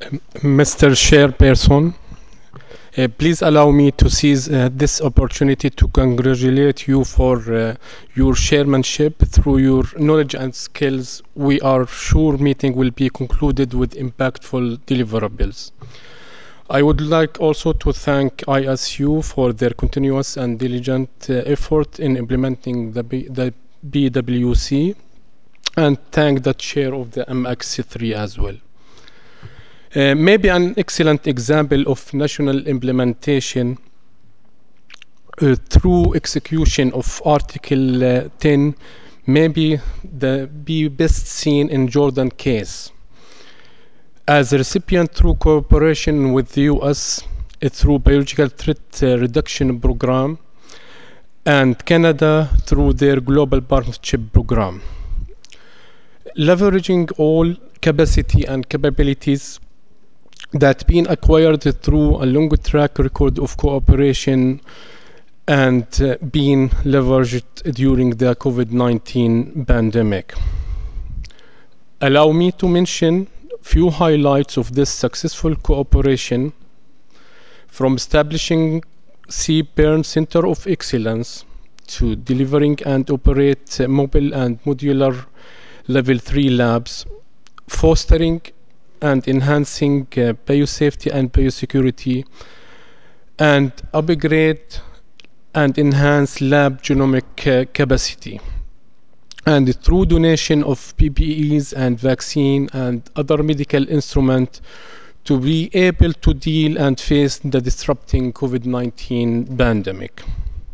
Mr. Chairperson, please allow me to seize this opportunity to congratulate you for your chairmanship. Through your knowledge and skills, we are sure meeting will be concluded with impactful deliverables. I would like also to thank ISU for their continuous and diligent effort in implementing the BWC and thank the chair of the MX3 as well. Maybe an excellent example of national implementation through execution of Article 10 may be best seen in Jordan case. As a recipient through cooperation with the US through Biological Threat Reduction Program and Canada through their Global Partnership Program. Leveraging all capacity and capabilities that been acquired through a long track record of cooperation and being leveraged during the COVID-19 pandemic. Allow me to mention few highlights of this successful cooperation from establishing CBERN Center of Excellence to delivering and operate mobile and modular level 3 labs, fostering and enhancing biosafety and biosecurity, and upgrade and enhance lab genomic capacity. And through donation of PPEs and vaccine and other medical instruments to be able to deal and face the disrupting COVID-19 pandemic.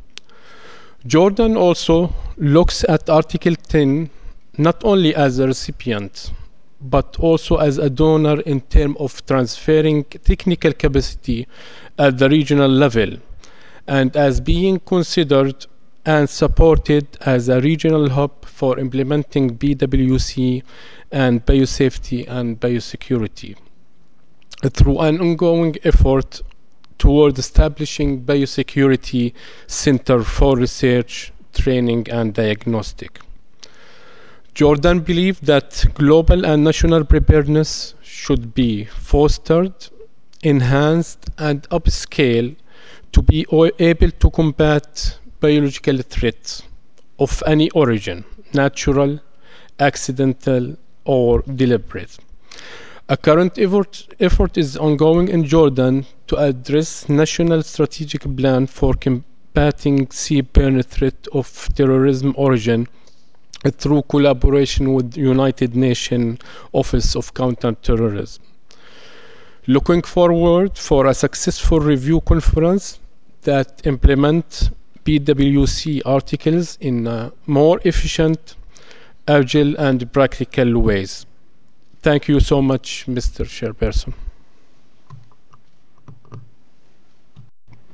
Jordan also looks at Article 10 not only as a recipient but also as a donor in terms of transferring technical capacity at the regional level and as being considered and supported as a regional hub for implementing BWC and biosafety and biosecurity through an ongoing effort toward establishing biosecurity center for research, training and diagnostic. Jordan believes that global and national preparedness should be fostered, enhanced and upscaled to be able to combat biological threats of any origin, natural, accidental or deliberate. A current effort is ongoing in Jordan to address national strategic plan for combating CBERN threat of terrorism origin through collaboration with United Nations Office of Counterterrorism. Looking forward for a successful review conference that implement BWC articles in more efficient, agile and practical ways. Thank you so much, Mr. Chairperson.